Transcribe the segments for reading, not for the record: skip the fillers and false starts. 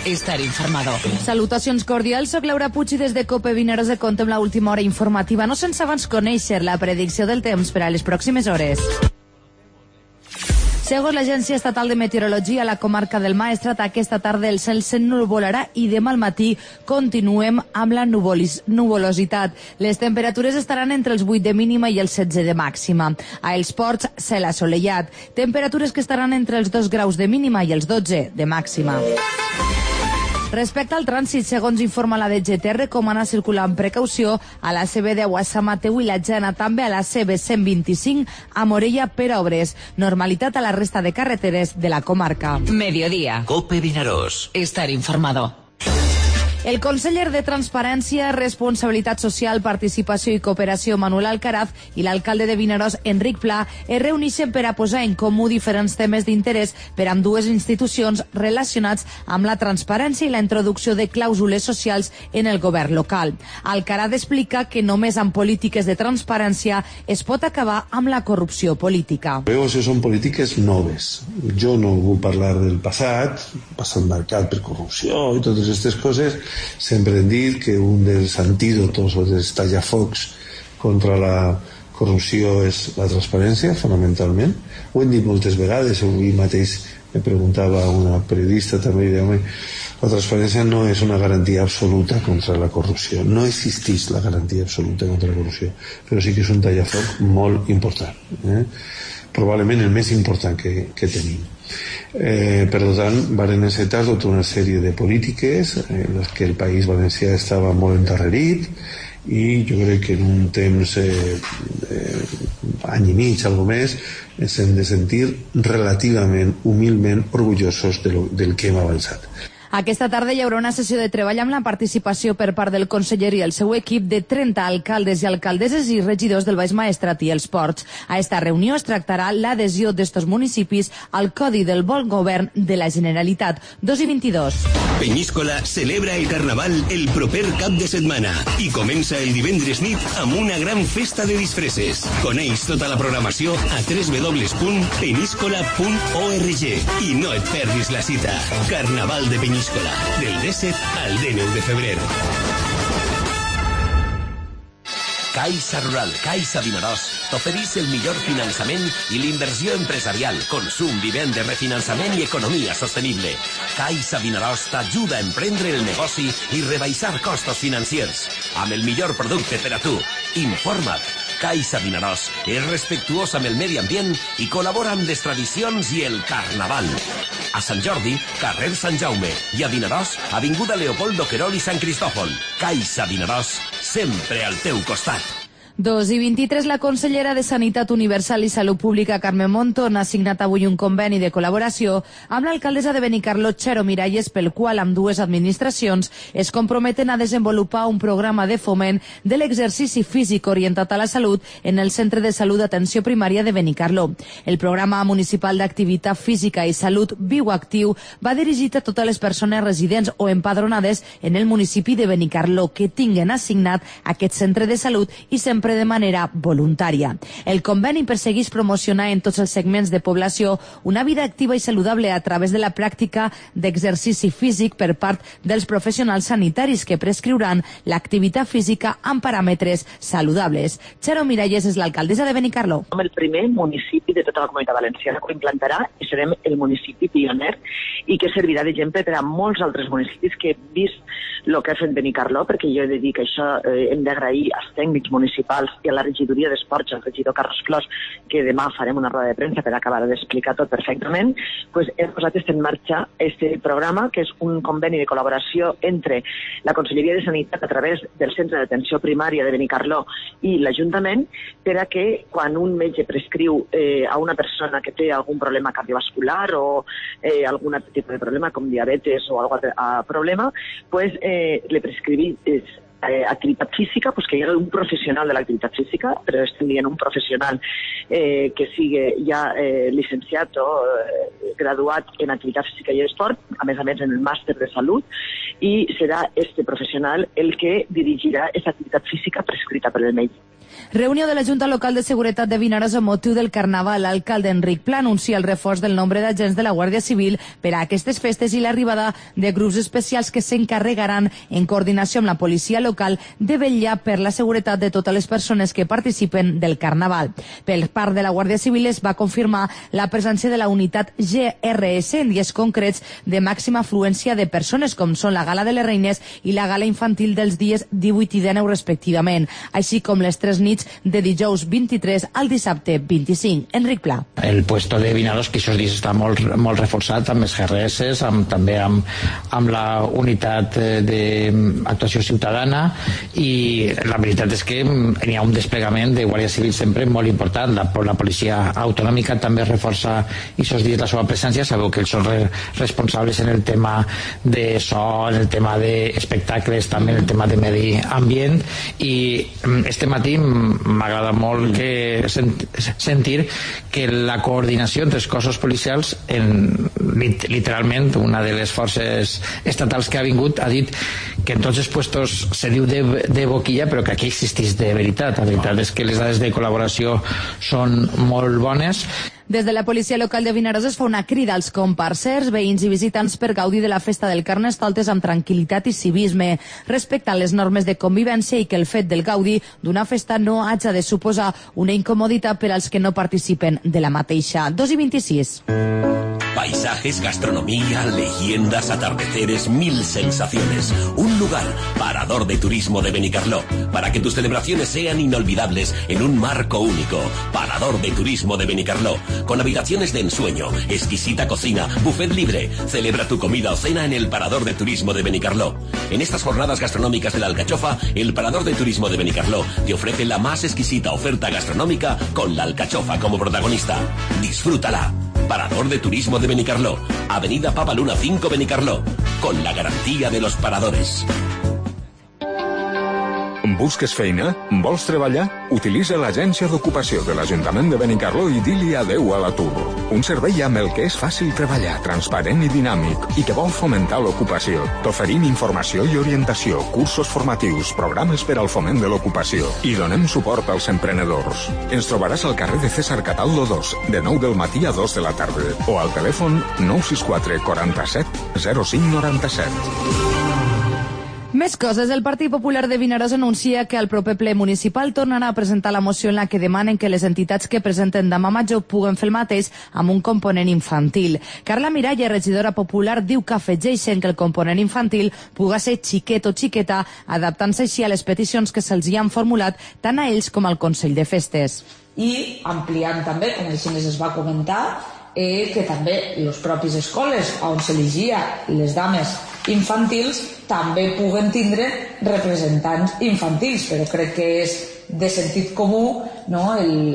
estar informado. Salutacions cordials, soc Laura Puig i des de COPE Vinaròs de contem l'última hora informativa, no sense abans conèixer la predicció del temps per a les pròximes hores. Segons l'Agència Estatal de Meteorologia, la comarca del Maestrat aquesta tarda el cel s'ennuvolarà i demà al matí continuem amb la nuvolositat. Les temperatures estaran entre els 8 de mínima i els 16 de màxima. A Els Ports, cel assolellat. Temperatures que estaran entre els 2 graus de mínima i els 12 de màxima. Respecte al trànsit, segons informa la DGT, recomana circular amb precaució a la CB10 a Sant Mateu i la Jana, també a la CB125 a Morella per obres. Normalitat a la resta de carreteres de la comarca. Mediodía. COPE Vinaròs. Estar informado. El conseller de Transparència, Responsabilitat Social, Participació i Cooperació, Manuel Alcaraz, i l'alcalde de Vinaròs, Enric Pla, es reuneixen per a posar en comú diferents temes d'interès per a ambdues institucions relacionats amb la transparència i la introducció de clàusules socials en el govern local. Alcaraz explica que només amb polítiques de transparència es pot acabar amb la corrupció política. Veo que són polítiques noves. Jo no vull parlar del passat marcat per corrupció i totes aquestes coses. Sempre hem dit que un dels antídotos o dels tallafocs contra la corrupció és la transparència, fonamentalment. Ho hem dit moltes vegades, avui mateix me preguntava una periodista també i deia, la transparència no és una garantia absoluta contra la corrupció, no existeix la garantia absoluta contra la corrupció, però sí que és un tallafoc molt important, probablement el més important que tenim. Per tant, van encetar tota una sèrie de polítiques en les que el País Valencià estava molt endarrerit i jo crec que en un temps any i mig, algo més, ens hem de sentir relativament, humilment orgullosos del que hem avançat. Aquesta tarda hi haurà una sessió de treball amb la participació per part del conseller i el seu equip de 30 alcaldes i alcaldesses i regidors del Baix Maestrat i els Ports. A esta reunió es tractarà l'adhesió d'estos municipis al Codi del Bon Govern de la Generalitat. 2 i 22. Peñíscola celebra el Carnaval el proper cap de setmana i comença el divendres nit amb una gran festa de disfresses. Coneix tota la programació a www.peniscola.org i no et perdis la cita. Carnaval de Peñíscola, del 17 al 19 de febrer. Caixa Rural, Caixa Vinaròs, t'ofereix el millor finançament i l'inversió empresarial, consum, vivenda, refinançament i economia sostenible. Caixa Vinaròs t'ajuda a emprendre el negoci i rebaixar costos financiers. Amb el millor producte per a tu. Informa't. Caixa Vinaròs és respectuós amb el medi ambient i col·labora amb les tradicions i el carnaval. A Sant Jordi, carrer Sant Jaume, i a Vinaròs, avinguda Leopoldo Querol i Sant Cristòfol. Caixa Vinaròs, sempre al teu costat. 2 i 23, la consellera de Sanitat Universal i Salut Pública, Carmen Monton, ha signat avui un conveni de col·laboració amb l'alcaldessa de Benicarló, Txero Miralles, pel qual ambdues administracions es comprometen a desenvolupar un programa de foment de l'exercici físic orientat a la salut en el Centre de Salut d'Atenció Primària de Benicarló. El programa municipal d'activitat física i salut Viu Actiu va dirigit a totes les persones residents o empadronades en el municipi de Benicarló que tinguen assignat aquest centre de salut i sempre de manera voluntària. El conveni persegueix promocionar en tots els segments de població una vida activa i saludable a través de la pràctica d'exercici físic per part dels professionals sanitaris que prescriuran l'activitat física amb paràmetres saludables. Txero Miralles és l'alcaldessa de Benicarló. Som el primer municipi de tota la Comunitat Valenciana que ho implantarà i serem el municipi pioner i que servirà d'exemple per a molts altres municipis que hem vist el que ha fet Benicarló, perquè jo he de dir que això hem d'agrair als tècnics municipals i a la regidoria d'Esports, al regidor Carlos Clos, que demà farem una roda de premsa per acabar d'explicar tot perfectament, pues hem posat en marxa este programa, que és un conveni de col·laboració entre la Conselleria de Sanitat a través del Centre d'Atenció Primària de Benicarló i l'Ajuntament, per a que quan un metge prescriu a una persona que té algun problema cardiovascular o algun altre tipus de problema, com diabetes o algun altre problema, pues le prescrivís activitat física, pues que hi ha un professional de l'activitat física, però estem dient un professional que sigui ja llicenciat o graduat en activitat física i esport, a més en el màster de salut, i serà este professional el que dirigirà aquesta activitat física prescrita per el metge. Reunió de la Junta Local de Seguretat de Vinaròs amb motiu del Carnaval. L'alcalde Enric Pla anuncia el reforç del nombre d'agents de la Guàrdia Civil per a aquestes festes i l'arribada de grups especials que s'encarregaran, en coordinació amb la policia local, de vetllar per la seguretat de totes les persones que participen del Carnaval. Per part de la Guàrdia Civil es va confirmar la presència de la unitat GRS en dies concrets de màxima afluència de persones, com són la Gala de les Reines i la Gala Infantil dels dies 18 i 19 respectivament, així com les 3 nits de dijous 23 al dissabte 25. Enric Pla. El puesto de Vinaròs, que aquests dies està molt reforçat amb els GRS, també amb la unitat d'actuació ciutadana, i la veritat és que hi ha un desplegament de Guàrdia Civil sempre molt important. La policia autonòmica també reforça aquests dies la seva presència. Sabeu que ells són responsables en el tema de so, en el tema d'espectacles, també en el tema de medi ambient, i este matí m'agrada molt sentir que la coordinació entre els cossos policials, literalment una de les forces estatals que ha vingut ha dit que en tots els puestos se diu de boquilla, però que aquí existeix de veritat. La veritat és que les dades de col·laboració són molt bones. Des de la policia local de Vinaròs es fa una crida als comparsers, veïns i visitants per gaudir de la festa del Carnestoltes amb tranquil·litat i civisme, respectant les normes de convivència, i que el fet del gaudi d'una festa no hagi de suposar una incomoditat per als que no participen de la mateixa. 2:26. Paisajes, gastronomía, leyendas, atardeceres, 1000 sensaciones. Un lugar, Parador de Turismo de Benicarló, para que tus celebraciones sean inolvidables en un marco único. Parador de Turismo de Benicarló, con habitaciones de ensueño, exquisita cocina, buffet libre. Celebra tu comida o cena en el Parador de Turismo de Benicarló. En estas jornadas gastronómicas de la Alcachofa, el Parador de Turismo de Benicarló te ofrece la más exquisita oferta gastronómica con la Alcachofa como protagonista. Disfrútala. Parador de Turismo de Benicarló, Avenida Papaluna 5 Benicarló, con la garantía de los paradores. Busques feina? Vols treballar? Utilitza l'agència d'ocupació de l'Ajuntament de Benicarló i di-li adeu a l'atur. Un servei amb el que és fàcil treballar, transparent i dinàmic, i que vol fomentar l'ocupació. T'oferim informació i orientació, cursos formatius, programes per al foment de l'ocupació, i donem suport als emprenedors. Ens trobaràs al carrer de César Cataldo 2, de 9 del matí a 2 de la tarda, o al telèfon 964 47 05 97. Més coses. El Partit Popular de Vinaròs anuncia que al proper ple municipal tornarà a presentar la moció en la que demanen que les entitats que presenten demà major puguen fer el mateix amb un component infantil. Carla Miralla, regidora popular, diu que afegeixen que el component infantil puga ser xiquet o xiqueta, adaptant-se així a les peticions que se'ls hi han formulat tant a ells com al Consell de Festes. I ampliant també, com així es va comentar, que també les pròpies escoles on s'elegia les dames infantils també puguen tindre representants infantils, però crec que és de sentit comú, no,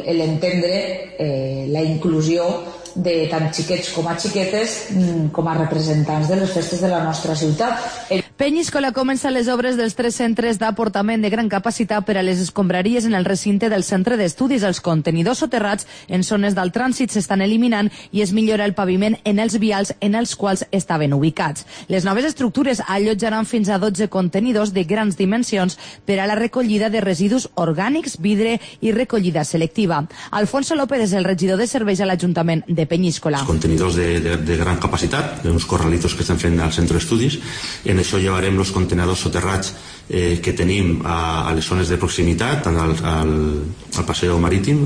l'entendre la inclusió de tant xiquets com a xiquetes com a representants de les festes de la nostra ciutat. Penyíscola comença les obres dels 3 centres d'aportament de gran capacitat per a les escombraries en el recinte del centre d'estudis. Els contenidors soterrats en zones del trànsit s'estan eliminant i es millora el paviment en els vials en els quals estaven ubicats. Les noves estructures allotjaran fins a 12 contenidors de grans dimensions per a la recollida de residus orgànics, vidre i recollida selectiva. Alfonso López és el regidor de serveis a l'Ajuntament de Penyíscola. Els contenidors de gran capacitat, uns corralitos que estan fent al centre d'estudis, en això llevarem els contenidors soterrats que tenim a les zones de proximitat, tant al passeig marítim,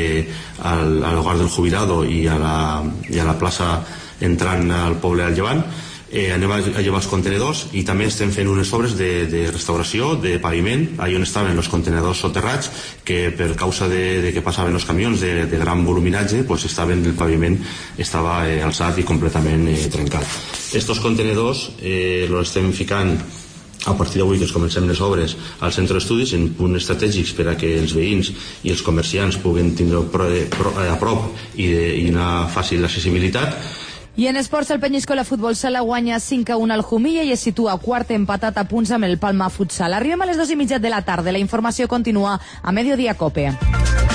al hogar del jubilado i a la plaça entrant al poble al llevant. Anem a llevar els contenedors i també estem fent unes obres de restauració de paviment, allà on estaven els contenedors soterrats, que per causa de que passaven els camions de gran voluminatge, el paviment estava alçat i completament trencat. Estos contenedors els estem ficant a partir d'avui que comencem les obres al centre d'estudis en punts estratègics per a que els veïns i els comerciants puguen tindre a prop i una fàcil accessibilitat. I en esports, el Penyíscola Futbol Sala guanya 5-1 al Jumilla i es situa quart empatat a punts amb el Palma Futsal. Arribem a les 2:30 de la tarda. La informació continua a Mediodía Cope.